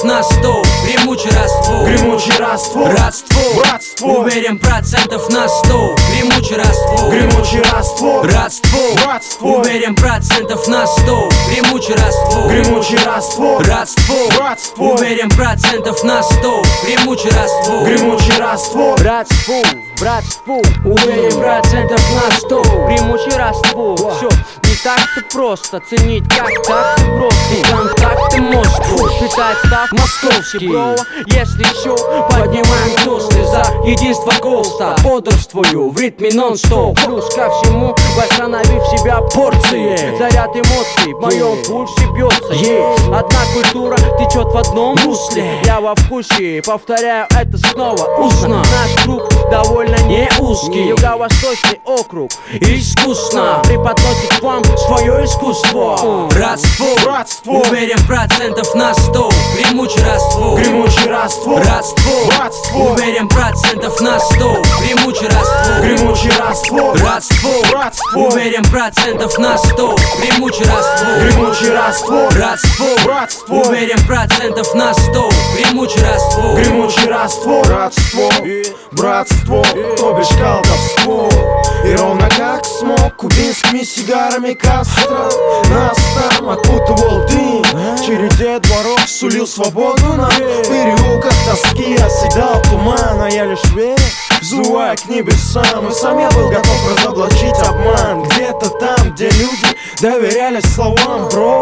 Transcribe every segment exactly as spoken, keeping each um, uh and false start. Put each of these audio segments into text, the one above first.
на сто. Гремучий раствор, гремучий раствор, родство, братство, уверен процентов на сто. Гремучий раствор, гремучий раствор, родство, братство, уверен процентов на сто. Гремучий раствор, гремучий раствор, родство, братство, уверен процентов на сто. Гремучий раствор, гремучий раствор, братство, братство, уверен процентов на сто. Гремучий раствор, все не так-то просто. Ценить как так просто. Контакты Москву, считать став московский. Бро, если что, поднимаем тосты за единство ГОСТа. Бодрствую в ритме нон-стоп. Плюс ко всему, восстановив себя порции. Заряд эмоций в моем пульсе бьется. Yeah. Одна культура течет в одном русле. Я во вкусе, повторяю это снова устно. Наш круг довольно не узкий. Юго-восточный округ искусно преподносит вам свое искусство. Родство, братство, уверен процентов на сто. Гремучий раствор, гремучий раствор, родство, братство, уверен процентов на сто. Гремучий раствор, гремучий раствор, родство, братство, уверен процентов на сто. Гремучий раствор, гремучий раствор, родство, братство, уверен процентов на сто. Гремучий раствор, гремучий раствор, родство, братство, то бишь колдовство. И ровно как смог кубинскими сигарами Кастро нас там окутывал дым. В череде дворов сулил свободу нам. В переулках тоски оседал туман. А я лишь верил, взывая к небесам. И сам я был готов разоблачить обман. Где-то там, где люди доверялись словам, бро.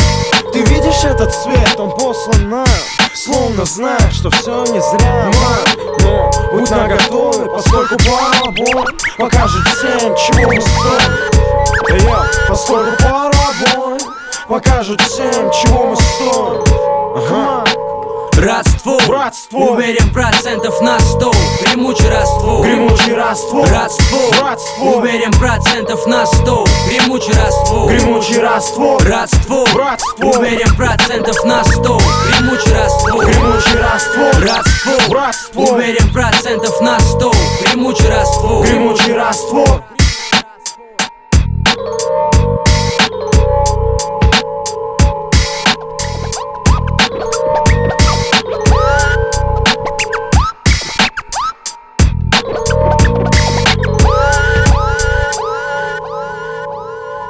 Ты видишь этот свет, он послан нам, словно знаешь, что все не зря, ман. Но будь наготове, поскольку парабон покажет всем, чего мы стоим. Я, поскольку парабон покажет всем, чего мы стоим. Ага. родство, братство, уверен процентов на сто. Гремучий раствор, гремучий раствор, родство, братство, уверен процентов на сто. Гремучий раствор, гремучий раствор, родство, братство, уверен процентов на сто. Гремучий раствор, гремучий раствор, родство, братство, уверен процентов на сто. Гремучий раствор, гремучий раствор.